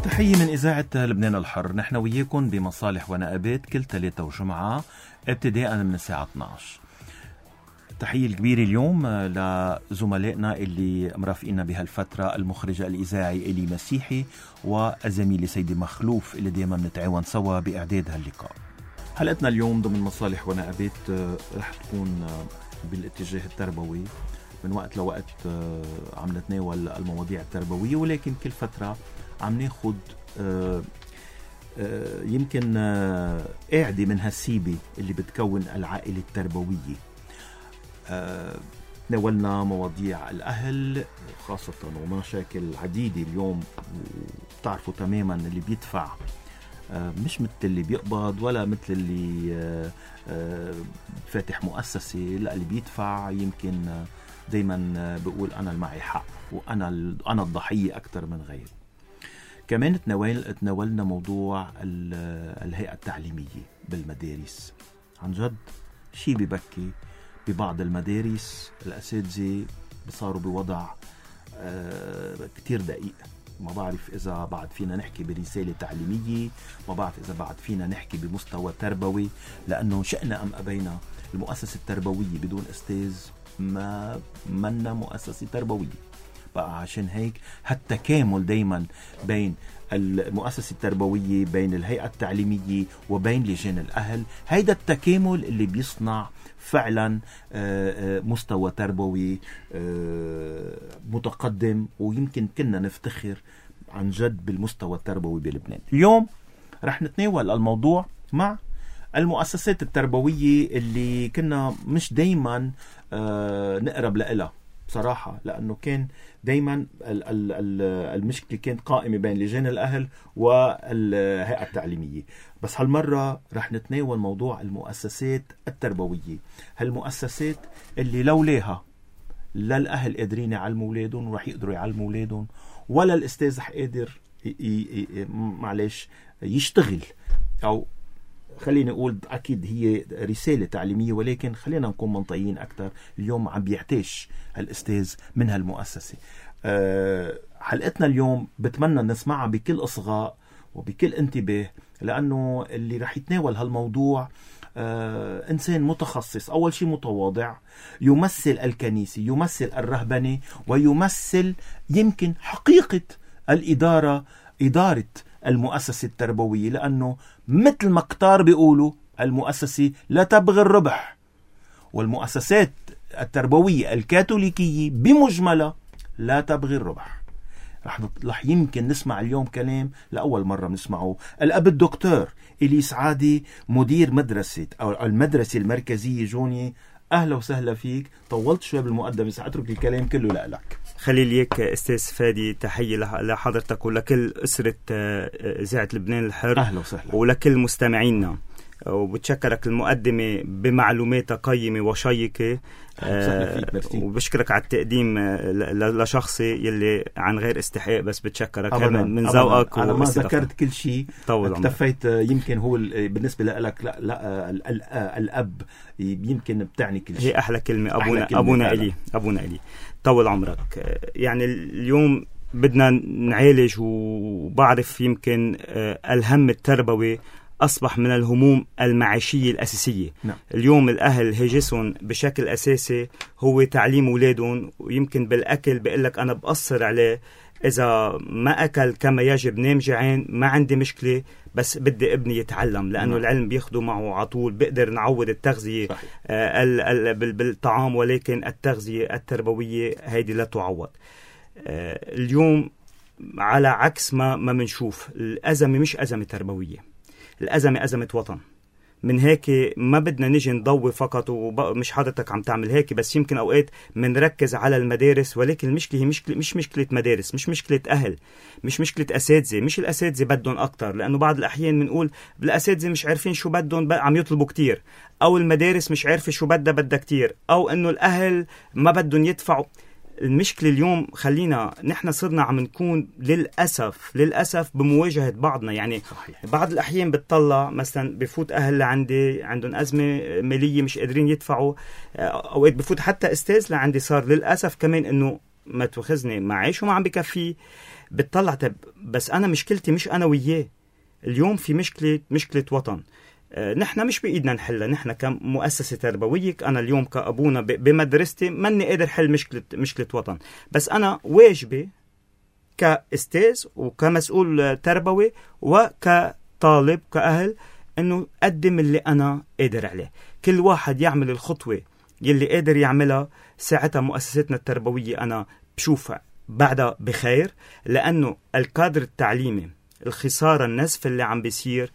تحية من إذاعة لبنان الحر. نحن وياكم بمصالح ونقابات كل ثلاثة وجمعة ابتداء من الساعة 12. تحية الكبيرة اليوم لزملائنا اللي مرافقين بهالفترة، المخرج الإذاعي إلي مسيحي والزميلة سيدي مخلوف اللي دائما نتعاون سوا بإعداد هاللقاء. حلقتنا اليوم ضمن مصالح ونقابات رح تكون بالاتجاه التربوي. من وقت لوقت عم نتناول المواضيع التربوية، ولكن كل فترة عم ناخد يمكن قاعدة من هالسيبة اللي بتكون العائلة التربوية. ناولنا مواضيع الأهل خاصة ومشاكل عديدة اليوم، وبتعرفوا تماما اللي بيدفع مش مثل اللي بيقبض ولا مثل اللي فاتح مؤسسة، لا اللي بيدفع يمكن دايما بقول أنا المعي حق وأنا الضحية أكتر من غيري. كمان تناولنا موضوع الهيئة التعليمية بالمدارس. عن جد شيء ببكي، ببعض المدارس الأساتذة صاروا بوضع كتير دقيق. ما بعرف إذا بعد فينا نحكي برسالة تعليمية، ما بعرف إذا بعد فينا نحكي بمستوى تربوي، لأنه شئنا أم أبينا المؤسسة التربوية بدون أستاذ ما منا مؤسسة تربوية. بقى عشان هيك هالتكامل دايما بين المؤسسة التربوية، بين الهيئة التعليمية، وبين لجان الأهل، هيدا التكامل اللي بيصنع فعلا مستوى تربوي متقدم، ويمكن كنا نفتخر عن جد بالمستوى التربوي بلبنان. اليوم رح نتناول الموضوع مع المؤسسات التربوية اللي كنا مش دايما نقرب لها بصراحة، لأنه كان دايما المشكلة كانت قائمة بين لجان الأهل والهيئة التعليمية. بس هالمرة رح نتناول موضوع المؤسسات التربوية، هالمؤسسات اللي لولاها لا الأهل قادرين يعلموا أولادهم ورح يقدروا يعلموا أولادهم، ولا الأستاذ رح قادر معلش يشتغل، أو خلينا نقول أكيد هي رسالة تعليمية، ولكن خلينا نكون منطقيين أكتر. اليوم عم بيحتاج الأستاذ من هالمؤسسة. حلقتنا اليوم بتمنى نسمعها بكل إصغاء وبكل انتباه، لأنه اللي رح يتناول هالموضوع إنسان متخصص، أول شيء متواضع، يمثل الكنيسة، يمثل الرهبنة، ويمثل يمكن حقيقة إدارة المؤسسة التربوية، لأنه مثل ما كتار بيقولوا المؤسسة لا تبغي الربح، والمؤسسات التربوية الكاثوليكية بمجملة لا تبغي الربح. رح يمكن نسمع اليوم كلام لأول مرة نسمعه. الأب الدكتور إلي سعادي، مدير مدرسة أو المدرسة المركزية جوني، أهلا وسهلا فيك. طولت شوي بالمقدمة، سأترك الكلام كله لك. خليل ليك أستاذ فادي، تحية لحضرتك ولكل أسرة إذاعة لبنان الحر. أهلا وسهلا. ولكل مستمعينا، وبتشكرك المقدمة بمعلومات قيمة وشيقة، وبشكرك على التقديم لشخصي يلي عن غير استحقاق، بس بتشكرك من ذوقك. أنا ما ذكرت كل شيء، اكتفيت. يمكن هو بالنسبة لك لا الأب يمكن بتعني كل شيء. هي أحلى كلمة، أبونا إلي طول عمرك. يعني اليوم بدنا نعالج، وبعرف يمكن الهم التربوي أصبح من الهموم المعيشية الأساسية. نعم. اليوم الأهل هجسهم بشكل أساسي هو تعليم أولادهم، ويمكن بالأكل بيقلك أنا بقصر عليه، إذا ما أكل كما يجب نام جعان، ما عندي مشكلة، بس بدي ابني يتعلم، لأنه العلم بياخده معه عطول. بقدر نعوض التغذية بالطعام، ولكن التغذية التربوية هيدي لا تعوض. اليوم على عكس ما منشوف، الأزمة مش أزمة تربوية، الأزمة أزمة وطن. من هيك ما بدنا نجي نضوي فقط، ومش حضرتك عم تعمل هيك، بس يمكن أوقات منركز على المدارس، ولكن المشكلة هي مش مشكلة مدارس، مش مشكلة أهل، مش مشكلة أساتذة. مش الأساتذة بدهم أكتر، لأنه بعض الأحيان منقول الأساتذة مش عارفين شو بدهم، عم يطلبوا كتير، أو المدارس مش عارفة شو بدها كتير، أو إنه الأهل ما بدهم يدفعوا. المشكلة اليوم خلينا نحن صرنا عم نكون للأسف بمواجهة بعضنا. يعني صحيح. بعض الأحيان بتطلع مثلا بفوت أهل لعندي عندهم أزمة مالية مش قادرين يدفعوا، أوقات بفوت حتى أستاذ لعندي صار للأسف كمان إنه ما تأخذني معيش وما عم بكفيه، بتطلع طب بس أنا مشكلتي مش أنا وياه. اليوم في مشكلة وطن، نحن مش بإيدنا نحلها. نحن كمؤسسة تربوية، أنا اليوم كأبونا بمدرستي ماني قادر حل مشكلة وطن، بس أنا واجبي كأستاذ وكمسؤول تربوي وكطالب كأهل أنه أقدم اللي أنا قادر عليه. كل واحد يعمل الخطوة يلي قادر يعملها، ساعتها مؤسستنا التربوية أنا بشوفها بعدها بخير، لأنه الكادر التعليمي الخسارة النزف اللي عم بيصير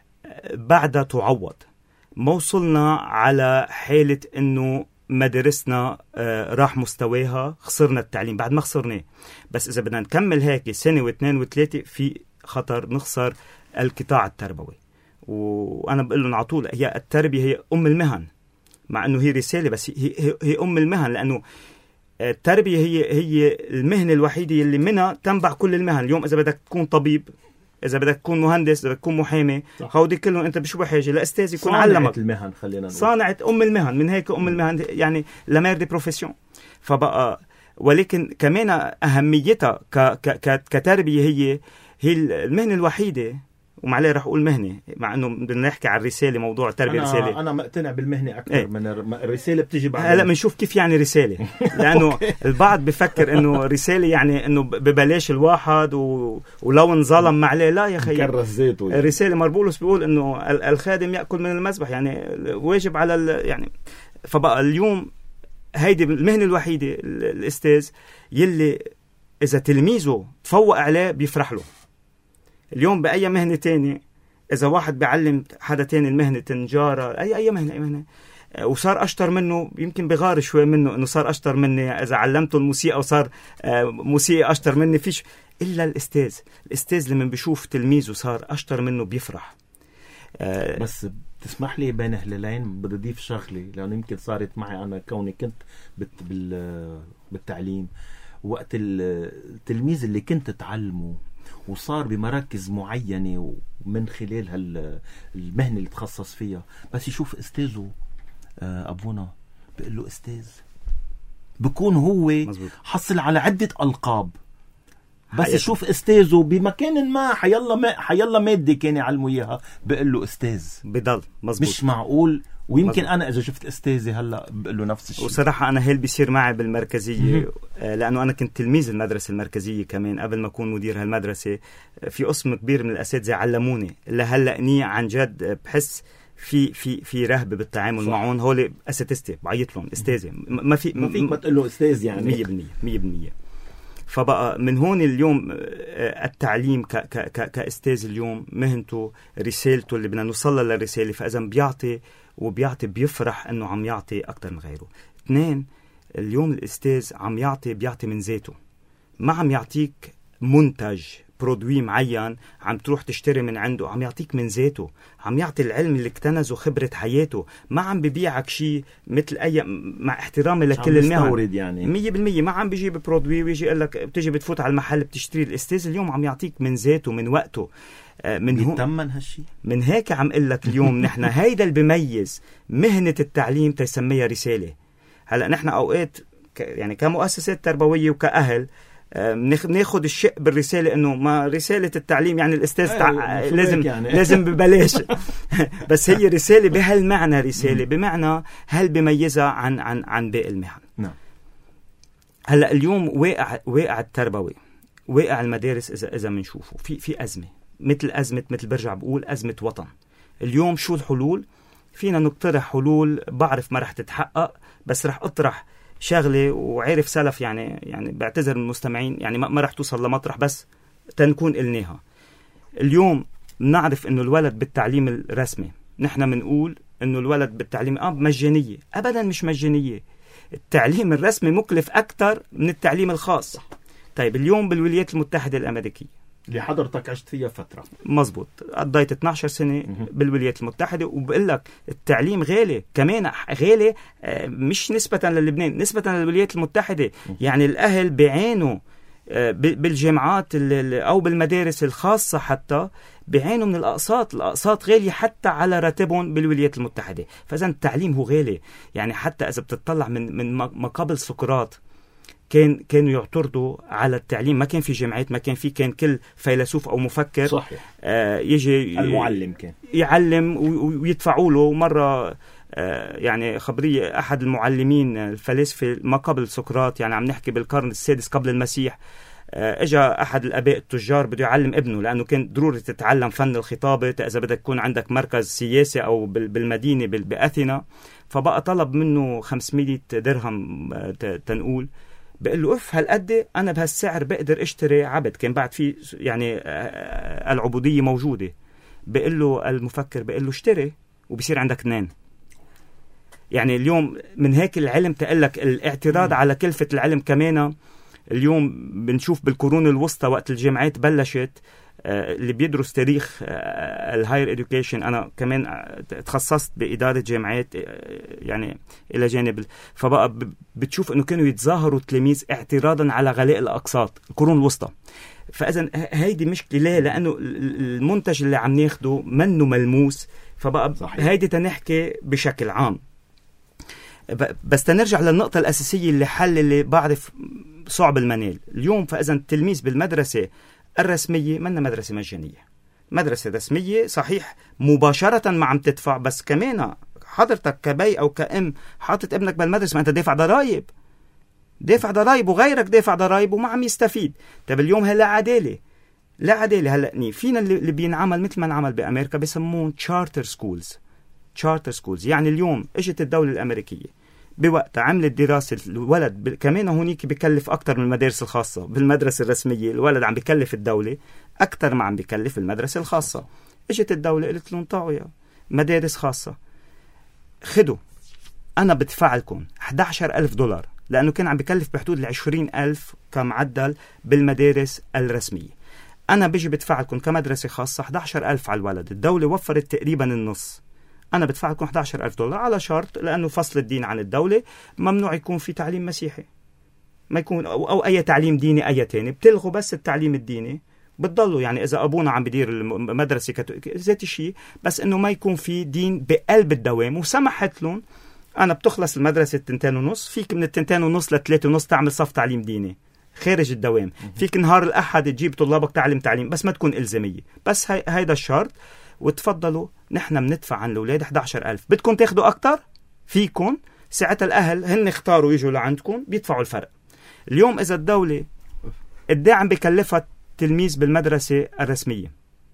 بعدها تعوض. ما وصلنا على حالة أنه مدارسنا راح مستواها، خسرنا التعليم بعد ما خسرناه. بس إذا بدنا نكمل هيك سنة واثنين وثلاثة في خطر نخسر القطاع التربوي. وأنا بقول لهم على طول هي التربية هي أم المهن، مع أنه هي رسالة بس هي أم المهن، لأنه التربية هي المهنة الوحيدة اللي منها تنبع كل المهن. اليوم إذا بدك تكون طبيب، إذا بدك تكون مهندس، إذا بدك تكون محامي، هودي كلهم أنت بشو بحاجة لأستاذ يكون علمك. المهن خلينا نقول صانعة أم المهن، من هيك أم المهن يعني لامير دي بروفيسيون. فبقى ولكن كمان أهميتها كتربية هي المهنة الوحيدة. ومعليه رح أقول مهنة، مع أنه بدنا نحكي عن الرسالة، موضوع التربية رسالة. أنا مقتنع بالمهنة أكثر من الرسالة بتيجي بعد. هلا بنشوف كيف يعني رسالة، لأنه البعض بفكر أنه رسالة يعني أنه ببلاش الواحد ولو انظلم معليه. لا يا أخي، كرس زيته. رسالة مربولوس بيقول أنه الخادم يأكل من المذبح، يعني واجب على يعني. فبقى اليوم هيدي المهنة الوحيدة الأستاذ يلي إذا تلميذه تفوق عليه بيفرح له. اليوم بأي مهنة تاني إذا واحد بيعلم حدا تاني المهنة، تنجارة، أي مهنة وصار أشطر منه، يمكن بغار شوي منه إنه صار أشطر مني. إذا علمته الموسيقى وصار موسيقى أشطر مني، فيش إلا الأستاذ لما بيشوف تلميذه صار أشطر منه بيفرح. بس تسمح لي بين هلالين بدي أضيف شغلة، لأنه يمكن صارت معي أنا كوني كنت بالتعليم. وقت التلميذ اللي كنت تعلمه وصار بمراكز معينة ومن خلال المهنة اللي تخصص فيها، بس يشوف أستاذه أبونا بيقول له أستاذ، بيكون هو حصل على عدة ألقاب، بس يشوف أستاذه بمكان ما حيالله مادة كان يعلمه إياها بيقول له أستاذ، بضل مزبوط. مش معقول. ويمكن أنا إذا شفت أستاذي هلأ بقول له نفس الشيء. وصراحة أنا هيل بيصير معي بالمركزية، لأنه أنا كنت تلميذ المدرسة المركزية كمان قبل ما أكون مدير هالمدرسة. في قسم كبير من الأساتذة علموني لهلأ عن جد بحس في رهبة بالتعامل معهم. هول أساتذتي بعيط لهم أستاذي، ما فيك ما تقول له أستاذ يعني 100%. فبقى من هون اليوم التعليم كأستاذ اليوم مهنته رسالته اللي بدنا نوصلها للرسالة. فإذا بيعطي بيفرح أنه عم يعطي أكتر من غيره. 2، اليوم الأستاذ عم بيعطي من ذاته، ما عم يعطيك منتج برودوي معين عم تروح تشتري من عنده، عم يعطيك من ذاته، عم يعطي العلم اللي اكتنزه، خبرة حياته. ما عم ببيعك شيء مثل مع احترامي لكل المهن يعني 100%. ما عم بيجيب برودوي ويجي يقول لك بتيجي بتفوت على المحل بتشتري. الأستاذ اليوم عم يعطيك من ذاته، من وقته، بيتمن هالشيء. من هيك عم قل لك اليوم نحن هيدا اللي بيميز مهنة التعليم تسميها رسالة. هلأ نحن أوقات يعني كمؤسسات تربوية وكأهل ناخد الشيء بالرسالة إنه ما رسالة التعليم يعني الأستاذ لازم ببلاش. بس هي رسالة بهالمعنى، رسالة بمعنى هل بيميزها عن باقي المهن. نعم. هلأ اليوم واقع التربوي، واقع المدارس إذا منشوفه في أزمة، مثل برجع بقول أزمة وطن. اليوم شو الحلول؟ فينا نقترح حلول، بعرف ما رح تتحقق، بس رح أطرح شغلة وعارف سلف يعني بعتذر من المستمعين، يعني ما رح توصل لمطرح، بس تنكون قلناها. اليوم نعرف إنه الولد بالتعليم الرسمي، نحن منقول إنه الولد بالتعليم مجانية. أبدا مش مجانية. التعليم الرسمي مكلف أكتر من التعليم الخاص. طيب اليوم بالولايات المتحدة الأمريكية اللي حضرتك عشت فيها فترة، مزبوط، قضيت 12 سنة بالولايات المتحدة، وبقول لك التعليم غالي، كمان غالي مش نسبة للبنان، نسبة للولايات المتحدة. يعني الأهل بيعانوا بالجامعات أو بالمدارس الخاصة، حتى بيعانوا من الأقساط غالية حتى على راتبهم بالولايات المتحدة. فإذا التعليم هو غالي. يعني حتى إذا بتطلع من ما قبل سقراط كانوا يعترضوا على التعليم. ما كان في جامعات، ما كان في، كان كل فيلسوف أو مفكر صحيح. يجي المعلم كان يعلم ويدفعوا له. مرة يعني خبرية أحد المعلمين الفلاسفة ما قبل سقراط، يعني عم نحكي بالقرن السادس قبل المسيح، اجا احد الاباء التجار بده يعلم ابنه، لانه كان ضروري تتعلم فن الخطابه اذا بدك تكون عندك مركز سياسي او بالمدينه باثينا. فبقى طلب منه 500 درهم تنقول. بقول له اف هالقد انا بهالسعر بقدر اشتري عبد. كان بعد في يعني العبوديه موجوده. بقول له المفكر، بقول له اشتري وبصير عندك 2. يعني اليوم من هيك العلم تقلك الاعتراض على كلفه العلم. كمان اليوم بنشوف بالقرون الوسطى وقت الجامعات بلشت، اللي بيدرس تاريخ الهاير إدوكيشن، أنا كمان تخصصت بإدارة جامعات يعني إلى جانب، فبقى بتشوف أنه كانوا يتظاهروا التلاميذ اعتراضا على غلاء الأقساط القرون الوسطى. فإذا هيدي مشكلة. ليه؟ لأنه المنتج اللي عم ناخده منه ملموس. فبقى هيدي تنحكي بشكل عام. بس تنرجع للنقطة الأساسية اللي حل اللي بعرف صعب المنال اليوم. فإذا التلميذ بالمدرسة الرسمية منا مدرسة مجانية، مدرسة رسمية صحيح مباشرة ما عم تدفع، بس كمان حضرتك كبي أو كأم حاطط ابنك بالمدرسة، ما أنت دافع ضرائب وغيرك دافع ضرائب وما عم يستفيد. طب اليوم هلا عدالة، لا عدالة. هلا فينا اللي بينعمل مثل ما نعمل بأمريكا بيسمون charter schools. يعني اليوم اجت الدولة الأمريكية بوقتها عملت دراسة الولد كمان هونيك بيكلف أكتر من المدارس الخاصة. بالمدرسة الرسمية الولد عم بيكلف الدولة أكتر ما عم بيكلف المدرسة الخاصة. اجت الدولة قلت لهم طاوية مدارس خاصة، خدوا أنا بدفع لكم $11,000 لأنه كان عم بيكلف بحدود 20,000 كمعدل بالمدارس الرسمية. أنا بيجي بدفع لكم كمدرسة خاصة 11,000 على الولد. الدولة وفرت تقريبا النص. أنا بدفع لكم $11,000 على شرط، لأنه فصل الدين عن الدولة ممنوع يكون في تعليم مسيحي، ما يكون أو أي تعليم ديني أي تاني. بتلغوا بس التعليم الديني، بتضلوا يعني إذا أبونا عم بدير المدرسة ذات الشيء، بس إنه ما يكون في دين بقلب الدوام. وسمحت لهم أنا بتخلص المدرسة 2:30، فيك من 2:30 ل3:30 تعمل صف تعليم ديني خارج الدوام. فيك نهار الأحد تجيب طلابك تعليم بس ما تكون إلزامية. بس هيدا الشرط. وتفضلوا نحن بندفع عن الأولاد 11,000. بدكم تاخدوا أكتر فيكم، ساعتها الأهل هن اختاروا يجوا لعندكم بيدفعوا الفرق. اليوم إذا الدولة الداعم بكلفها تلميذ بالمدرسة الرسمية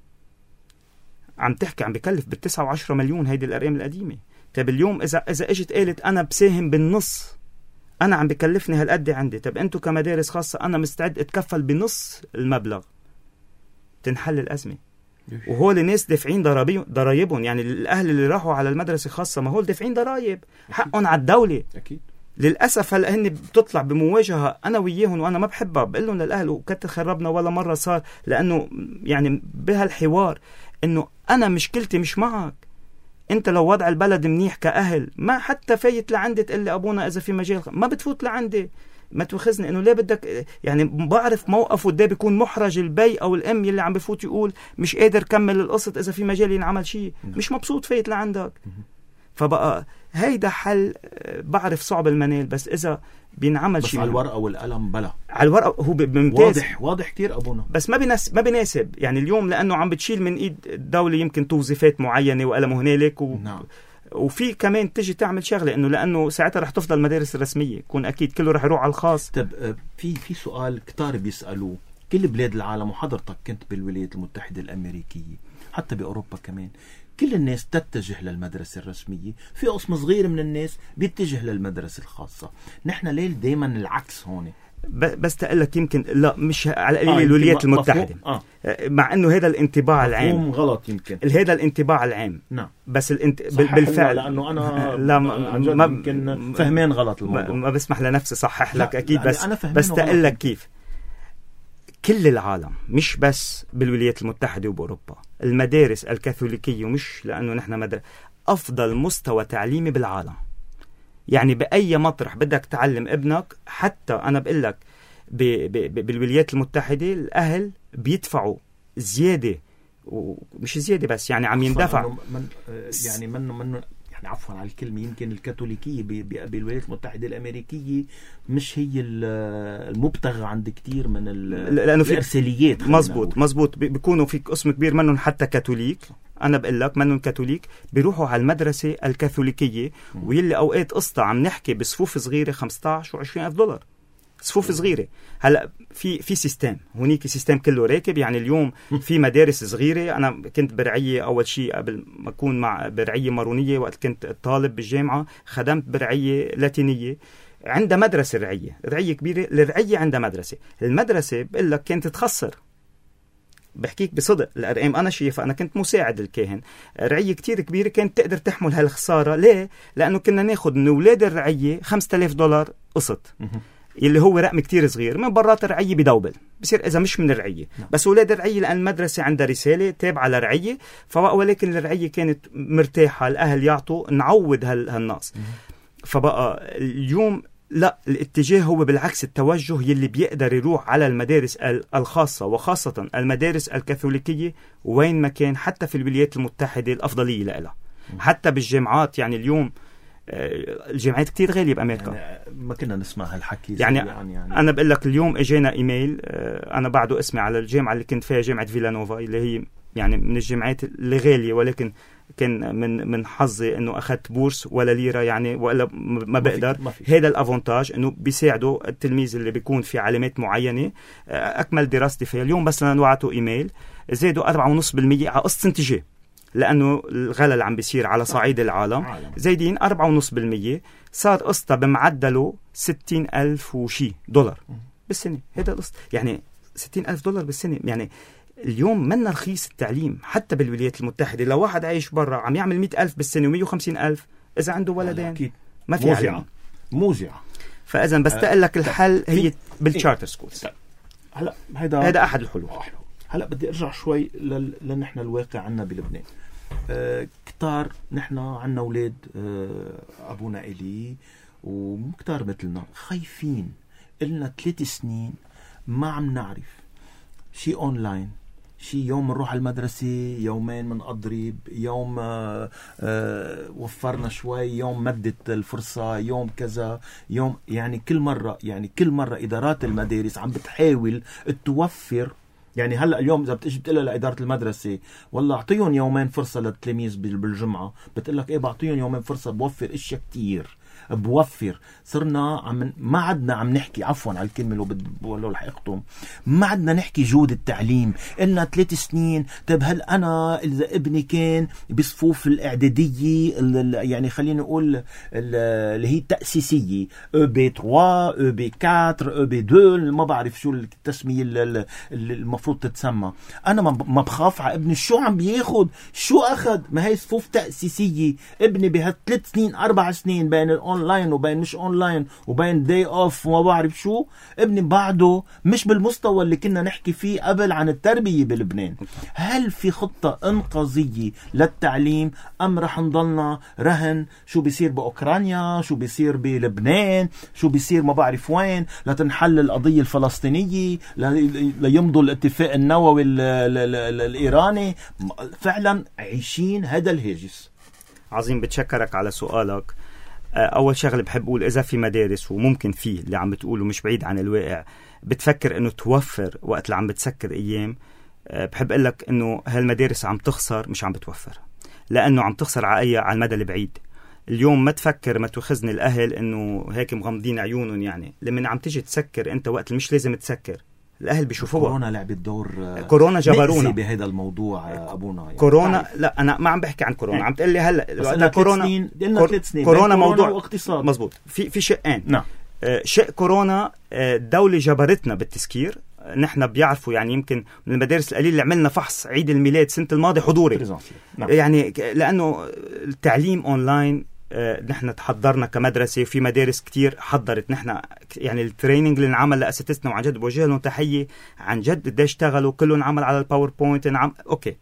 عم تحكي عم بكلف ب9 و10 مليون، هيدي الأرقام القديمة. طب اليوم إذا اجت قالت أنا بساهم بالنص، أنا عم بكلفني هالقد عندي، طب أنتوا كمدارس خاصة أنا مستعد أتكفل بنص المبلغ، تنحل الأزمة. وهول ناس دافعين ضرايبهم. يعني الأهل اللي راحوا على المدرسة خاصة ما هول دافعين ضرايب، حقهم على الدولة. أكيد. للأسف هلا هن بتطلع بمواجهة أنا وياهم وأنا ما بحبها. بقول لهم للأهل وكتر خربنا ولا مرة صار، لأنه يعني بهالحوار إنه أنا مشكلتي مش معك. أنت لو وضع البلد منيح كأهل ما حتى فايت لعندي تقول لي أبونا إذا في مجال ما بتفوت لعندي. ما تأخذني إنه ليه بدك، يعني بعرف موقف وده بيكون محرج البي أو الأم اللي عم بفوت يقول مش قادر كمل القسط إذا في مجال ينعمل شيء، مش مبسوط فايت لعندك. فبقى هيدا حل بعرف صعب المنال، بس إذا بينعمل شيء على الورقة والقلم بلا على الورقة هو ممتاز واضح كتير أبونا، بس ما بيناسب. يعني اليوم لأنه عم بتشيل من إيد الدولة يمكن توظيفات معينة وقلم هنالك نعم. وفي كمان تجي تعمل شغلة إنه لأنه ساعتها رح تفضل المدارس الرسمية يكون أكيد كله رح يروح على الخاص. طب في سؤال كتار بيسألوه كل بلاد العالم، وحضرتك كنت بالولايات المتحدة الأمريكية حتى بأوروبا كمان، كل الناس تتجه للمدرسة الرسمية، في قسم صغير من الناس بيتجه للمدرسة الخاصة. نحن ليه دايما العكس هون؟ بس تقلك يمكن لا مش على قليل الولايات المتحدة مع انه هذا الانطباع العام غلط، يمكن هذا الانطباع العام. نعم. بس بالفعل لانه انا لا ما يمكن فهمين غلط الموضوع، ما بسمح لنفسي صحح لك اكيد، بس تقلك كيف كل العالم مش بس بالولايات المتحدة وبأوروبا المدارس الكاثوليكية، ومش لأنه نحن مدرسة أفضل مستوى تعليمي بالعالم. يعني بأي مطرح بدك تعلم ابنك، حتى أنا بقول لك بالولايات المتحدة الأهل بيدفعوا زيادة، ومش زيادة بس يعني عم يندفع يعني عفوا على الكلمة، يمكن الكاثوليكية بالولايات المتحدة الأمريكية مش هي المبتغى عند كتير من الإرساليات. مزبوط بيكونوا في قسم كبير منهم حتى كاثوليك. أنا بقول لك منهم كاثوليك بيروحوا على المدرسة الكاثوليكية، واللي أوقات قصة عم نحكي بصفوف صغيرة 15 و20 ألف دولار، صفوف صغيرة. هلا في سيستم هونيك، سيستم كله راكب. يعني اليوم في مدارس صغيرة. أنا كنت برعية أول شيء قبل ما أكون مع برعية مارونية، وقت كنت طالب بالجامعة خدمت برعية لاتينية عندها مدرسة رعية كبيرة. الرعية عندها مدرسة، المدرسة بقول لك كانت تخسر. بحكيك بصدق الأرقام أنا شايفة، أنا كنت مساعد الكاهن. رعية كتير كبيرة كانت تقدر تحمل هالخسارة. ليه؟ لأنه كنا ناخد من أولاد الرعية 5000 دولار قسط، اللي هو رقم كتير صغير. من برات الرعية بدوبل بصير إذا مش من الرعية، بس أولاد الرعية لأن المدرسة عندها رسالة تابعة للرعية، ولكن الرعية كانت مرتاحة، الأهل يعطوا نعوض هالنقص. فبقى اليوم لا، الاتجاه هو بالعكس، التوجه يلي بيقدر يروح على المدارس الخاصة، وخاصة المدارس الكاثوليكية وين ما كان، حتى في الولايات المتحدة الأفضلية لها، حتى بالجامعات. يعني اليوم الجامعات كتير غالية بأمريكا. يعني ما كنا نسمع هالحكي. يعني أنا بقول لك اليوم اجينا إيميل، أنا بعده اسمي على الجامعة اللي كنت فيها، جامعة فيلانوفا، اللي هي يعني من الجامعات اللي غالية، ولكن كان من حظي انه اخذت بورس ولا ليره، يعني ولا ما بقدر. هذا الافونتاج انه بيساعدوا التلميذ اللي بيكون في علامات معينه اكمل دراستي فيها. اليوم بس انا وعدته ايميل زادوا 4.5% على قسط انتاجيه، لانه الغلا اللي عم بيصير على صعيد العالم زايدين 4.5%. صار قسطه بمعدله 60,000 وشي دولار بالسنه. هذا القسط يعني 60,000 دولار بالسنه. يعني اليوم منا رخيص التعليم حتى بالولايات المتحدة. لو واحد عايش برا عم يعمل 100,000 بالسنة و150,000 إذا عنده ولدين ما في علم. موزعة. فإذا بس تقلك الحل هي بالشارتر سكولز. هلا هذا أحد الحلول. هلا بدي أرجع شوي لنحن الواقع عنا بلبنان. كتار نحن عنا أولاد أبونا إلي ومكتار مثلنا خايفين. إلنا 3 سنين ما عم نعرف شيء أونلاين، شيء يوم نروح على المدرسة، يومين من أضرب، يوم وفرنا شوي، يوم مدت الفرصة، يوم كذا، يوم يعني كل مرة إدارات المدارس عم بتحاول توفر. يعني هلأ اليوم إذا بتيجي بتقلها لإدارة المدرسة والله أعطيهم يومين فرصة للتلاميذ بالجمعة، بتقلك إيه بعطيهم يومين فرصة، بوفر إشياء كتير، بوفر. صرنا ما عدنا عم نحكي، عفوا على الكلمة لو الحقتم، ما عدنا نحكي جودة التعليم. إلنا 3 سنين. طيب هل أنا إذا ابني كان بصفوف الإعدادية يعني خلينا نقول اللي هي التأسيسية EB3 EB4 EB2 ما بعرف شو التسمية اللي المفروض تتسمى، أنا ما بخاف على ابني شو عم بياخد، شو أخد. ما هي صفوف تأسيسية. ابني بهال3 سنين 4 سنين بين الأونلاين وبين مش أونلاين وبين داي أوف وما بعرف شو، ابني بعده مش بالمستوى اللي كنا نحكي فيه قبل عن التربية بلبنان. هل في خطة إنقاذية للتعليم أم رح نضلنا رهن شو بيصير بأوكرانيا، شو بيصير بلبنان، شو بيصير ما بعرف وين، لتنحل القضية الفلسطينية، ليمضوا الاتفاق النووي الإيراني؟ فعلا عايشين هذا الهاجس. عظيم، بتشكرك على سؤالك. أول شغله بحب أقول إذا في مدارس وممكن فيه اللي عم بتقوله مش بعيد عن الواقع بتفكر إنه توفر وقت اللي عم بتسكر أيام، بحب أقول لك إنه هالمدارس عم تخسر مش عم بتوفر، لأنه عم تخسر على المدى البعيد. اليوم ما تفكر ما تأخذني الأهل إنه هيك مغمضين عيونهم، يعني لما عم تيجي تسكر أنت وقت مش لازم تسكر الأهل بيشوفوها. كورونا لعبت دور، كورونا جبرونا بهذا الموضوع أبونا. يعني كورونا لا أنا ما عم بحكي عن كورونا، عم تقول لي هلا كورونا 3 سنين كورونا موضوع واقتصاد. مزبوط. في شقين. نعم. شق كورونا الدولة جبرتنا بالتسكير. نحن بيعرفوا يعني يمكن من المدارس القليل اللي عملنا فحص عيد الميلاد سنة الماضي حضوري. نعم. يعني لأنه التعليم أونلاين نحن تحضرنا كمدرسة، في مدارس كتير حضرت. نحن يعني التريننج اللي نعمل لأساتذتنا وعن جد بوجه لهم تحية، عن جد قديش اشتغلوا، كلهم عمل على الباوربوينت. أوكي،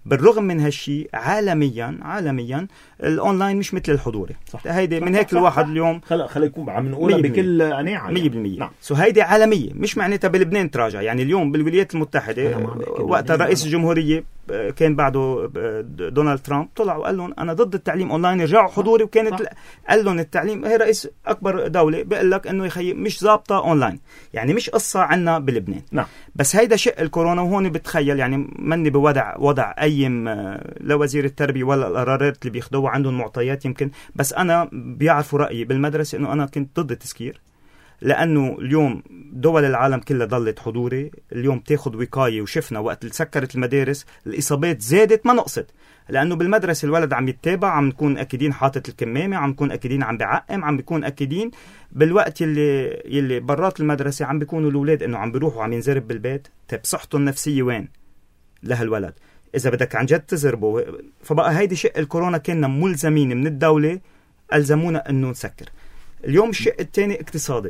بالرغم من هالشيء عالميا الأونلاين مش مثل الحضوري. هيدي من هيك الواحد اليوم خلي يكون عم نقولها بكل قناعة 100%. نعم. هيدي عالمية، مش معناتها بلبنان تراجع. يعني اليوم بالولايات المتحدة وقت الرئيس الجمهورية كان بعده دونالد ترامب طلع وقال لهم أنا ضد التعليم أونلاين، رجعوا حضوري. وكانت قال لهم التعليم، هي رئيس أكبر دولة بيقول لك إنه يخي مش ضابطة أونلاين، يعني مش قصة عنا بلبنان. نعم. بس هيدا شق الكورونا. وهون بتخيل يعني مني وضع أيم لوزير التربية ولا القرارات اللي بياخدوها عندهم معطيات يمكن، بس أنا بيعرفوا رأيي بالمدرسة إنه أنا كنت ضد التسكير، لأنه اليوم دول العالم كلها ضلت حضوري. اليوم تاخد وقاية، وشفنا وقت اللي سكرت المدارس الإصابات زادت ما نقصت، لأنه بالمدرسة الولد عم يتابع، عم نكون أكيدين حاطط الكمامة، عم نكون أكيدين عم بعقم، عم بيكون أكيدين بالوقت يلي برات المدرسة عم بيكونوا الأولاد إنه عم بيروحوا عم ينزرب بالبيت. طيب صحته النفسية وين لهالولد إذا بدك عن جد تزربه؟ فبقى هيدي شق الكورونا كنا ملزمين من الدولة، ألزمونا إنه نسكر. اليوم الشق الثاني اقتصادي.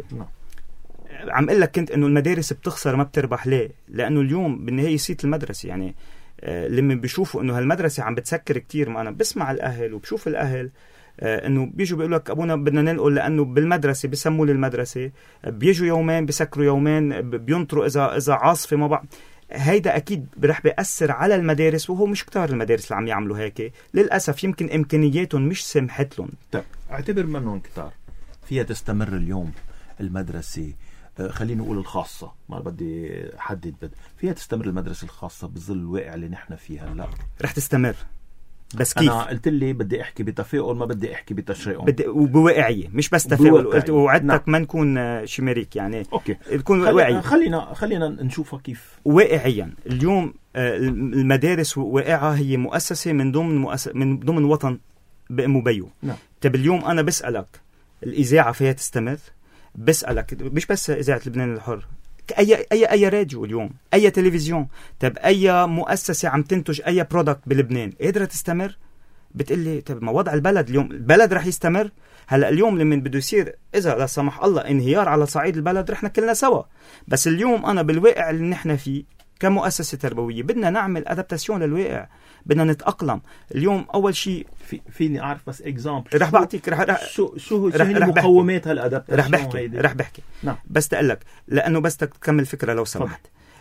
عم قل لك كنت إنه المدارس بتخسر ما بتربح. ليه؟ لأنه اليوم بالنهاية سيت المدرسة يعني لما بيشوفوا إنه هالمدرسة عم بتسكر كتير. ما أنا بسمع الأهل وبشوف الأهل إنه بيجوا بيقول لك أبونا بدنا ننقل، لأنه بالمدرسة بيسموا للمدرسة بيجوا يومين بيسكروا يومين بينطروا إذا عاصفة ما بعض. هيدا أكيد رح بيأثر على المدارس، وهو مش كتار المدارس اللي عم يعملوا هيك للأسف. يمكن إمكانياتهم مش سمحت لهم. طيب اعتبر منهم كتار فيها تستمر اليوم المدرسة، خلينا نقول الخاصة، ما بدي أحدد فيها تستمر المدرسة الخاصة بظل الواقع اللي نحن فيها؟ لا رح تستمر، بس كيف؟ أنا قلت لي بدي أحكي بتفاؤل، ما بدي أحكي بتشريع، وبواقعية، مش بس تفاؤل. وعدتك نعم. ما نكون شماريك يعني. أوكي. تكون واقعية. خلينا نشوفها كيف واقعيا. اليوم المدارس واقعة هي مؤسسة من ضمن وطن بأم وبيو. نعم. طب اليوم أنا بسألك الإذاعة فيها تستمر؟ بسألك مش بس إذاعة لبنان الحر، أي راديو اليوم، أي تلفزيون، طب أي مؤسسة عم تنتج أي برودكت بلبنان قادرة تستمر؟ بتقلي طب ما وضع البلد اليوم، البلد رح يستمر. هلأ اليوم لمن بده يصير إذا لا سمح الله انهيار على صعيد البلد رحنا كلنا سوا. بس اليوم أنا بالواقع اللي نحن فيه كمؤسسة تربوية بدنا نعمل أدابتاسيون للواقع، بدنا نتأقلم. اليوم أول شيء فيني أعرف بس إكزامبل رح بعطيك شو هي مقومات هالأدابتاسيون؟ رح بحكي نعم. بس تقلك لأنه بس تكمل فكرة لو سمحت.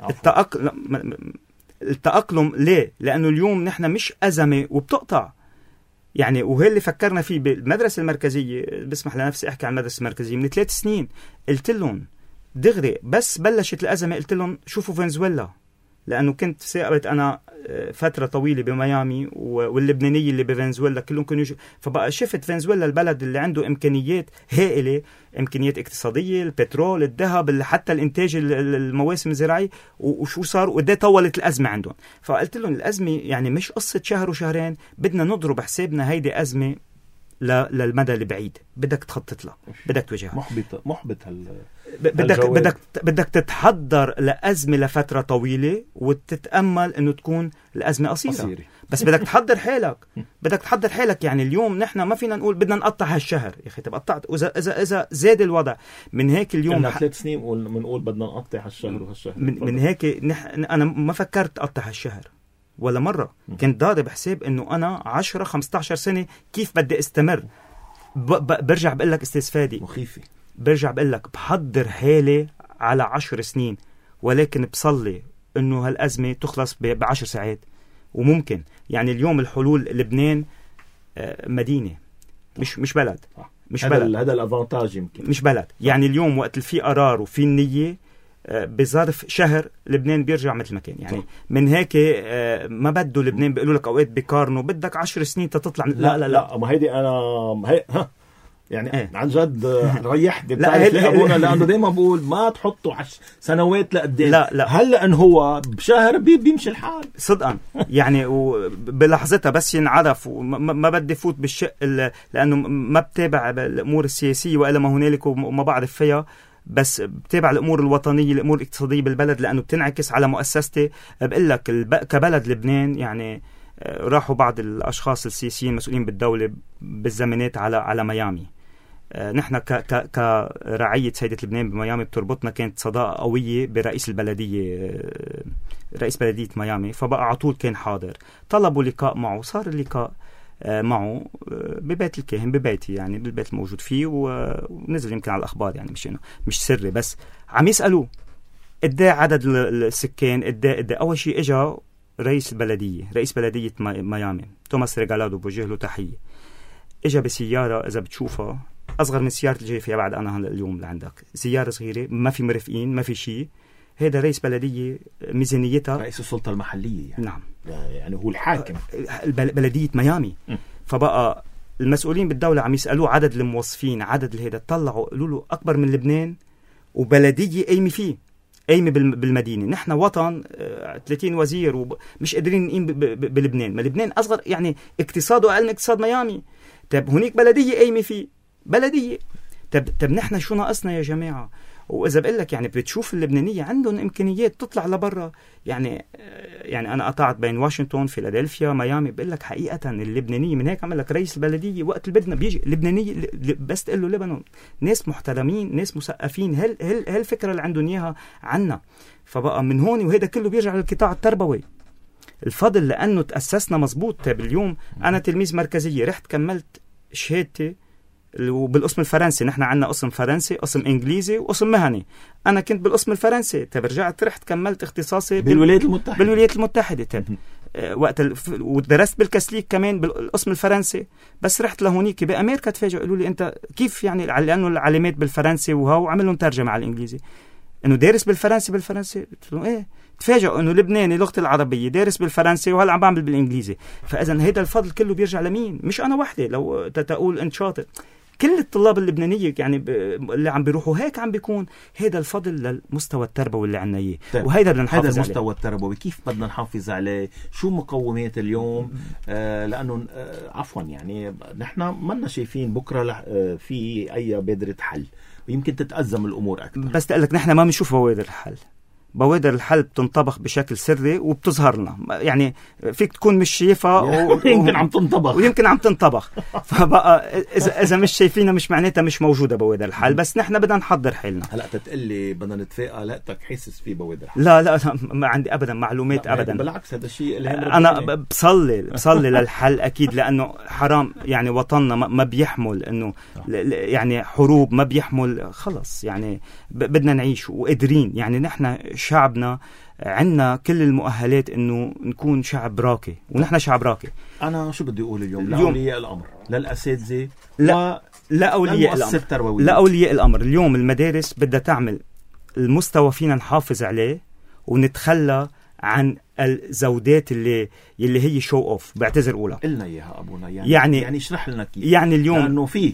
التأقلم ليه؟ لأنه اليوم نحن مش أزمة وبتقطع يعني. وهي اللي فكرنا فيه بالمدرسة المركزية. بسمح لنفسي أحكي عن المدرسة المركزية. من 3 سنين قلت لهم دغري بس بلشت الأزمة قلت لهم شوفوا فنزويلا، لأنه كنت ثاقبت أنا فترة طويلة بميامي، واللبنانية اللي بفنزويلا كلهم كانوا فبقى شفت فنزويلا البلد اللي عنده إمكانيات هائلة، إمكانيات اقتصادية، البترول، الذهب، حتى الإنتاج المواسم الزراعية، وشو صار وده طولت الأزمة عندهم. فقلت لهم الأزمة يعني مش قصة شهر وشهرين، بدنا نضرب حسابنا هيدي أزمة للمدى البعيد، بدك تخطط لها، بدك توجهها. محبط بدك تتحضر لأزمة لفترة طويلة وتتأمل إنه تكون الأزمة قصيرة. بس بدك تحضر حالك. يعني اليوم نحن ما فينا نقول بدنا نقطع هالشهر. يا أخي تقطعت إذا زاد الوضع من هيك. اليوم 3 سنين بنقول بدنا نقطع هالشهر وهالشهر. من هيك أنا ما فكرت أقطع هالشهر ولا مرة. كنت ضارب بحساب إنه أنا 10-15 سنة كيف بدي استمر. برجع بقول لك أستاذ فادي مخيفي، برجع بقول لك بحضر حالي على 10 سنين، ولكن بصلي إنه هالأزمة تخلص ب10 ساعات. وممكن يعني اليوم الحلول لبنان مدينة مش بلد. هذا الأفانتاج يمكن مش بلد. يعني اليوم وقت في قرار وفي النية بظرف شهر لبنان بيرجع مثل ما كان. يعني من هيك ما بده لبنان بيقولوا لك اوقات بيقارنوا بدك 10 سنين تطلع. لا ما هيدي انا يعني عن جد ريحني. لا ابونا لانه دائما بقول ما تحطوا سنوات لقدام. لا هلا ان هو بشهر بيمشي الحال صدقا يعني. وبلحظتها بس ينعرف. وما بدي فوت بالشق لانه ما بتابع الامور السياسيه والا ما هنالك وما بعرف فيها، بس بتابع الأمور الوطنية، الأمور الاقتصادية بالبلد، لأنه بتنعكس على مؤسستي. بقول لك كبلد لبنان يعني راحوا بعض الأشخاص السياسيين المسؤولين بالدولة بالزمانات على ميامي. نحن كرعية سيدة لبنان بميامي بتربطنا كانت صداقة قوية برئيس البلدية رئيس بلدية ميامي، فبقى على طول كان حاضر. طلبوا لقاء معه، صار اللقاء معه ببيت الكاهن، ببيتي يعني بالبيت الموجود فيه، ونزل يمكن على الأخبار يعني، مش إنه مش سري، بس عم يسألوه قد ايه عدد السكان، قد ايه. أول شيء إجا رئيس بلدية ميامي توماس ريغالادو، بوجه له تحية. إجا بسيارة إذا بتشوفها أصغر من سيارة اللي جاي فيها بعد أنا اليوم اللي عندك، سيارة صغيرة ما في مرفقين ما في شيء. هذا رئيس بلدية ميزانيتها رئيس السلطة المحلية يعني. نعم، يعني هو الحاكم بلدية ميامي. فبقى المسؤولين بالدولة عم يسألوه عدد الموظفين، عدد الهيدا، طلعوا قالوا له أكبر من لبنان، وبلدية قايمة فيه، قايمة بالمدينة. نحن وطن 30 وزير ومش قادرين نقيم بلبنان. ما لبنان أصغر يعني، اقتصاده أقل من اقتصاد ميامي. طب هناك بلدية قايمة فيه، بلدية. طب نحن شو ناقصنا يا جماعة؟ وإذا بقول لك يعني بتشوف اللبنانية عندهم إمكانيات تطلع لبرا يعني أنا قطعت بين واشنطن، فيلادلفيا، ميامي، بقول لك حقيقة اللبنانية من هيك عمل لك رئيس البلدية وقت اللي بدنا بيجي لبنانية، بس تقول له لبنان ناس محترمين، ناس مثقفين، هالفكرة اللي عندهم إياها عنا. فبقى من هون وهذا كله بيرجع للقطاع التربوي. الفضل لأنه تأسسنا مزبوط. طيب اليوم أنا تلميذ مركزية، رحت كملت شهادتي وبالقسم الفرنسي. نحن عنا قسم فرنسي، قسم إنجليزي، وقسم مهني. أنا كنت بالقسم الفرنسي. طيب رحت كملت اختصاصي بالولايات المتحدة. طيب وقت ودرست بالكاثوليك كمان بالقسم الفرنسي. بس رحت لهونيك بأمريكا تفاجئوا، قالوا لي أنت كيف يعني، لأنه العلامات بالفرنسي وهو عمل لهم ترجمة على الإنجليزي، إنه دارس بالفرنسي. قلت له إيه؟ تفاجئوا إنه لبناني لغتي العربية دارس بالفرنسي وهلا عم بعمل بالإنجليزي. فإذا هيدا الفضل كله بيرجع لمين؟ مش أنا وحدي. لو تقول أنت شاطر، كل الطلاب اللبنانية يعني اللي عم بيروحوا هيك عم بيكون هذا الفضل للمستوى التربوي اللي عنا إياه. طيب. وهذا اللي نحافظ عليه. هذا المستوى التربوي كيف بدنا نحافظ عليه؟ شو مقومات اليوم؟ لأنه عفوا يعني نحن ما شايفين بكرة في أي بادرة حل، ويمكن تتأزم الأمور أكثر. بس تقلك نحن ما بنشوف بوادر الحل. بوادر الحل بتنطبخ بشكل سري وبتظهر لنا، يعني فيك تكون مش شايفها يمكن عم تنطبخ ويمكن عم تنطبخ. فبقى إذا مش شايفينها مش معناتها مش موجودة بوادر الحل، بس نحن بدنا نحضر حالنا. هلا تتقلي بدنا نتفائل، لقتك حاسس في بوادر حل؟ لا ما عندي أبدا معلومات أبدا. بالعكس هذا الشيء اللي أنا بصلي للحل أكيد، لأنه حرام يعني وطننا ما بيحمل إنه يعني حروب، ما بيحمل خلص يعني بدنا نعيش وقادرين. يعني نحن شعبنا عنا كل المؤهلات انه نكون شعب راقي، ونحن شعب راقي. انا شو بدي اقول اليوم لأولياء الامر، للاساتذه، لا اولياء الامر. اليوم المدارس بدها تعمل المستوى فينا نحافظ عليه ونتخلى عن الزودات اللي هي شو اوف. بعتذر اولى قلنا اياها ابونا يعني اشرح لنا كيف. يعني اليوم لانه في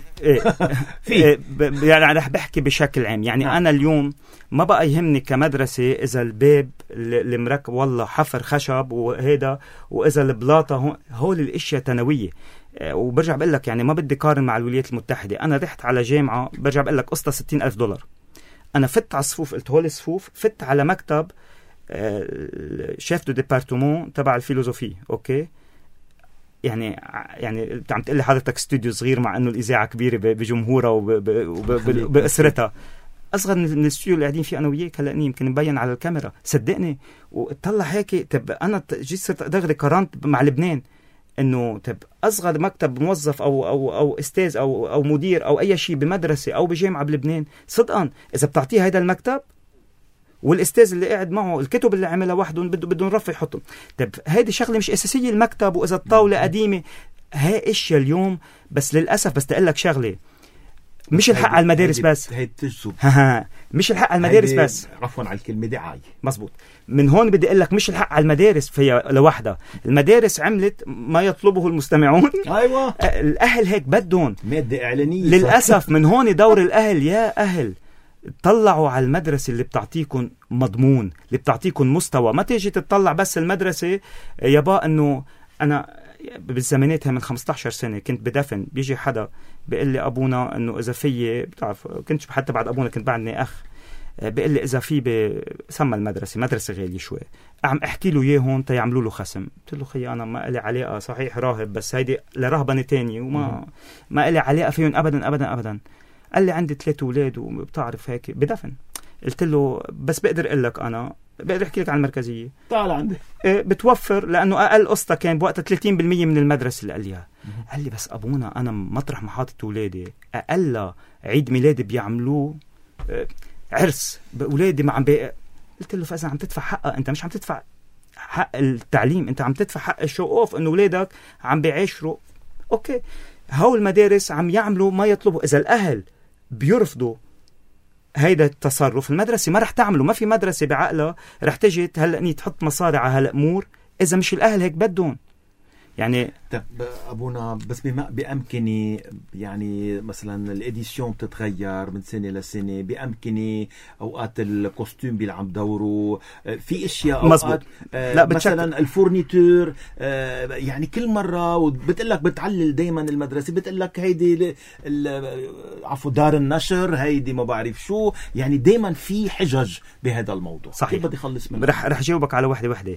يعني رح بحكي بشكل عام. يعني انا اليوم ما بقى يهمني كمدرسه اذا الباب اللي مركب والله حفر خشب وهيدا، واذا البلاطه هول الاشياء ثانويه. وبرجع بقول لك يعني ما بدي قارن مع الولايات المتحده. انا رحت على جامعه برجع بقول لك قسطها $60,000. انا فت على الصفوف، قلت هول الصفوف، فت على مكتب شيف دو ديبارتمون تبع الفيلوزوفي. اوكي يعني انت عم تقول لي حضرتك استوديو صغير، مع انه الاذاعه كبيره بجمهورها وباسرتها. اصغر من الاستوديو اللي قاعدين فيه انا وياك هلا، يمكن مبين على الكاميرا، صدقني. وطلع هيك. طب انا جيت صرت دغري قارنت مع لبنان، انه طب اصغر مكتب موظف او استاذ او مدير او اي شيء بمدرسه او بجامعه بلبنان، صدقا اذا بتعطيه هيدا المكتب والاستاذ اللي قاعد معه الكتب اللي عملها وحده بدهم رفع يحطهم. طب هيدي شغله مش اساسيه المكتب، واذا الطاوله قديمه، هاي اشياء اليوم. بس للاسف بس تقول لك شغله، مش الحق على المدارس بس، هي تجذب مش الحق على المدارس بس، عفوا على الكلمه دعايه. مزبوط. من هون بدي اقول لك مش الحق على المدارس فيها لوحدها. المدارس عملت ما يطلبه المستمعون. ايوه الاهل هيك بدهم ماده اعلانيه للاسف. من هون دور الاهل. يا اهل طلعوا على المدرسة اللي بتعطيكم مضمون، اللي بتعطيكم مستوى. ما تيجي تطلع بس المدرسة يابا. انه انا بالزماناتها من 15 سنة كنت بدفن، بيجي حدا بيقول لي ابونا انه اذا في بتعرف كنت حتى بعد ابونا كنت بعدني اخ، بيقول لي اذا في سمى المدرسة مدرسة غالية شوي، عم احكي له اياهم تيعملوا له خصم. قلت له خي انا ما لي علاقة، صحيح راهب بس هيدي لرهبنة تانية وما لي علاقة فيهم ابدا ابدا ابدا. قال لي عندي 3 أولاد وبتعرف هيك بدفن. قلت له بس بقدر اقول لك انا بقدر احكي لك عن المركزيه. تعال عندي. بتوفر، لانه اقل قسطه كان بوقتها 30% من المدرسه اللي قال لي. قال لي بس ابونا انا مطرح ما حاطط اولادي اقل عيد ميلادي بيعملوه عرس باولادي ما عم قلت له فاذا عم تدفع حقها، انت مش عم تدفع حق التعليم، انت عم تدفع حق الشو اوف انه اولادك عم بيعيشوا. اوكي، هول المدارس عم يعملوا ما يطلبوا. اذا الاهل بيرفضوا هيدا التصرف، المدرسه ما رح تعمله. ما في مدرسه بعقلها رح تجي هلا تحط مصاري على هالامور اذا مش الاهل هيك بدهم. يعني طب ابونا بس بامكني يعني مثلا الاديسيون بتتغير من سنه لسنه، بامكني اوقات الكوستيم بيلعب دوره في اشياء اوقات لا مثلا الفورنيتور يعني كل مره بتقول لك بتعلل دائما المدرسه بتقول لك هيدي عفوا دار النشر هيدي ما بعرف شو، يعني دائما في حجج بهذا الموضوع. صحيح. كيف بدي اخلص منه؟ رح جاوبك على وحده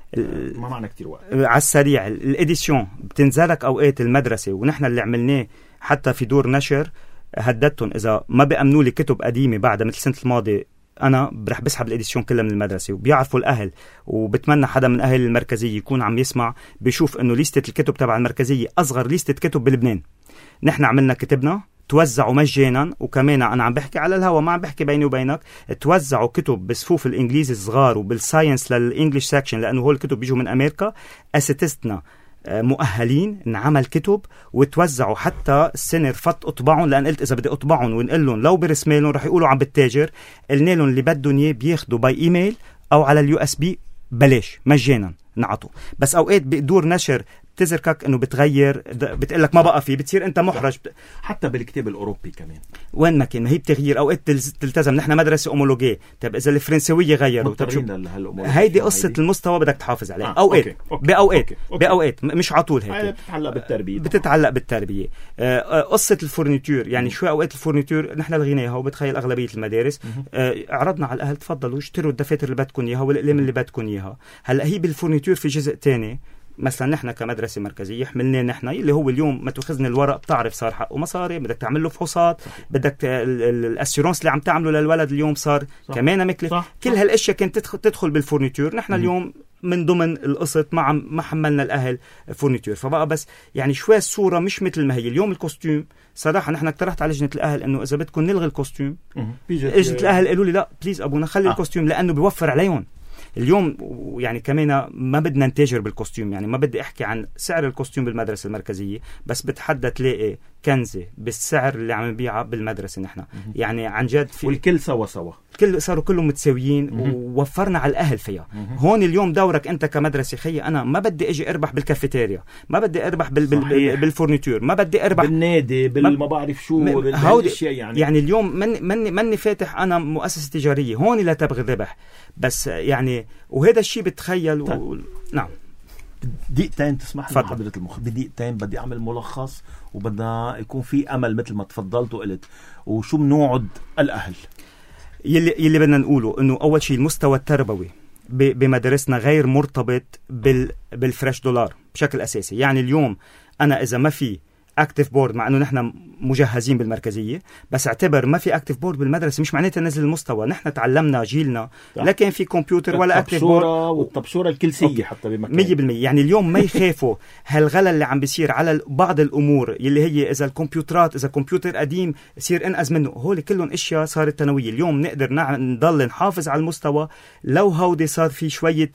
ما معنا كتير وقت. على السريع، الاديسيون بتنزلك اوقات المدرسه، ونحن اللي عملناه حتى في دور نشر هددتهم اذا ما بيأمنوا لي كتب قديمه بعدها مثل السنه الماضيه انا رح بسحب الاديسيون كلها من المدرسه. وبيعرفوا الاهل، وبتمنى حدا من اهل المركزيه يكون عم يسمع بيشوف انه ليستة الكتب تبع المركزيه اصغر ليستة كتب بلبنان. نحن عملنا كتبنا توزعوا مجانا، وكمان انا عم بحكي على الهوا ما عم بحكي بيني وبينك، توزعوا كتب بصفوف الانجليزي الصغار وبالساينس للانجليش سكشن، لانه هول الكتب بيجوا من امريكا. اساتذتنا مؤهلين نعمل كتب وتوزعوا. حتى السنه رفضت اطبعهم لان قلت اذا بدي اطبعهم ونقول لهم لو برسمالهم رح يقولوا عم بالتاجر. قلنا لهم اللي بدهم اياه بياخذوا باي ايميل او على اليو اس بي بلاش مجانا نعطوا. بس اوقات بقدور نشر تذكرك انه بتغير، بتقول لك ما بقى فيه، بتصير انت محرج. حتى بالكتاب الاوروبي كمان وين ما كان، ما هي بتغيير اوقات تلتزم. نحن مدرسه اومولوجيه، طيب اذا الفرنسويه غيروا هيدي قصه المستوى بدك تحافظ عليه. اوقات باوقات مش على طول هيك بتتعلق بالتربيه. قصه الفورنيتور يعني شوي اوقات الفورنيتور نحن لغيناها، وبتخيل اغلبيه المدارس عرضنا على الاهل تفضلوا اشتروا الدفاتر اللي بدكم اياها والاقلام اللي بدكم اياها. هلا هي بالفورنيتور في جزء تاني، مثلا نحن كمدرسة مركزية حملنا نحن اللي هو اليوم ما تأخذني الورق بتعرف صار حقه مصاري، بدك تعمل له فحوصات، بدك الاسيرونس اللي عم تعمله للولد اليوم صار كمان مكلف. كل هالاشياء كانت تدخل بالفورنيتور. نحن اليوم من ضمن القسط ما حملنا الاهل فورنيتور. فبقى بس يعني شوي الصورة مش مثل ما هي اليوم. الكوستيوم صراحة نحن اقترحت على لجنة الاهل انه اذا بدكم نلغي الكوستيوم، لجنة الاهل قالوا لي لا بليز ابونا خلي الكوستيوم لانه بيوفر عليهم اليوم. يعني كمان ما بدنا نتاجر بالكوستيوم، يعني ما بدي احكي عن سعر الكوستيوم بالمدرسه المركزيه، بس بتحدى تلاقي كنزه بالسعر اللي عم نبيعها بالمدرسه نحن. يعني عن جد في والكل سوا صاروا كلهم متساويين ووفرنا على الاهل فيها. هون اليوم دورك انت كمدرسه خي، انا ما بدي اجي اربح بالكافيتيريا، ما بدي اربح بالفورنيتور، ما بدي اربح بالنادي ما بعرف شو بالاشياء. يعني اليوم مني فاتح انا مؤسسه تجاريه هون لا تبغي الربح بس يعني. وهذا الشيء بتخيل نعم. دقيقتين تسمح لي حضرة بدقيقتين بدي أعمل ملخص، وبدنا يكون في أمل مثل ما تفضلت وقلت. وشو بنوعد الأهل؟ يلي بدنا نقوله إنه أول شيء المستوى التربوي بمدارسنا غير مرتبط بالفريش دولار بشكل أساسي. يعني اليوم أنا إذا ما في اكتيف بورد، مع انه نحن مجهزين بالمركزيه، بس اعتبر ما في اكتيف بورد بالمدرسه مش معناتها نزل المستوى. نحن تعلمنا جيلنا لكن في كمبيوتر ولا اكتيف بورد والطبشوره الكلسيه حتى بمكان 100%. يعني اليوم ما يخافوا هالغلا اللي عم بيصير على بعض الامور اللي هي اذا الكمبيوترات، اذا كمبيوتر قديم يصير انقذ منه. هول كلهم اشياء صارت تنويه. اليوم نقدر نضل نحافظ على المستوى لو هودي صار في شويه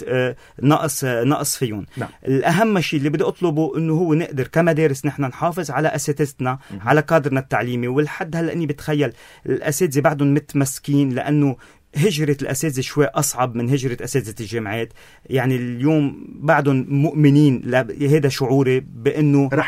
نقص فيهم. الاهم شيء اللي بدي اطلبه انه هو نقدر كمدارس نحن نحافظ على اساتذتنا، على كادرنا التعليمي. والحد هلا اني بتخيل الاساتذه بعدهم متمسكين، لانه هجرة الأساتذة شوي أصعب من هجرة أساتذة الجامعات. يعني اليوم بعدهم مؤمنين، هذا شعوري بأنه رح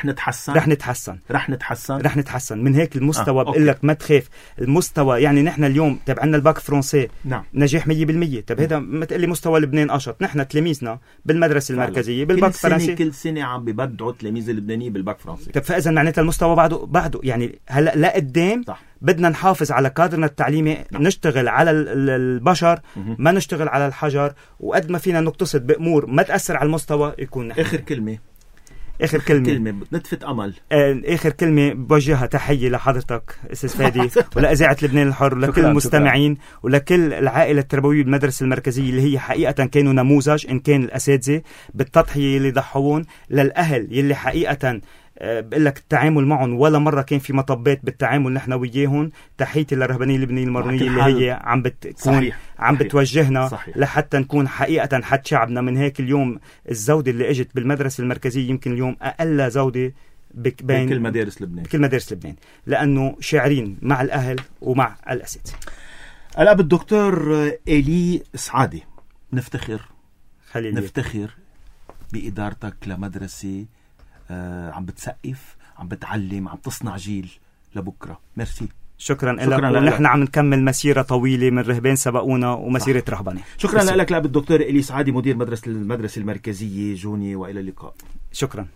نتحسن من هيك المستوى. بقول لك ما تخاف المستوى. يعني نحن اليوم عندنا الباك فرنسي نجاح 100%. طب هذا ما تقلي مستوى لبنان أشط. نحن تلاميذنا بالمدرسة المركزية بالباك فرنسي كل سنة عم ببدعوا تلاميذ اللبنانيين بالباك فرنسي. طب فإذا معناتها المستوى بعده يعني هلا لا قدام. بدنا نحافظ على كادرنا التعليمي. نشتغل على البشر، ما نشتغل على الحجر. وقد ما فينا نقتصد بأمور ما تأثر على المستوى يكون نحن. آخر كلمة آخر كلمة نتفة أمل. آخر كلمة بوجهها تحية لحضرتك أستاذ فادي ولإذاعة لبنان الحر ولكل المستمعين ولكل العائلة التربوية بالمدرسة المركزية اللي هي حقيقة كانوا نموذج إن كان الأساتذة بالتضحية اللي ضحوون، للأهل يلي حقيقة بقول لك التعامل معهم ولا مرة كان في مطبات بالتعامل نحن وياهم. تحيتي للرهبانية اللبنانية المارونية اللي هي عم بتكون عم بتوجهنا لحتى نكون حقيقة حد شعبنا. من هيك اليوم الزودة اللي اجت بالمدرسة المركزية يمكن اليوم أقل زودة بكل مدارس لبنان، بكل مدارس لبنان، لأنه شاعرين مع الأهل ومع الأساتذة. الأب الدكتور إيلي سعادي، نفتخر بإدارتك لمدرسة عم بتسقف، عم بتعلم، عم تصنع جيل لبكرة. ميرسي. شكرا لك. ونحن عم نكمل مسيرة طويلة من رهبان سبقونا ومسيرة رهبانة. شكرا لك الأب الدكتور إيلي سعادي، مدير المدرسة المركزية جوني، وإلى اللقاء. شكرا.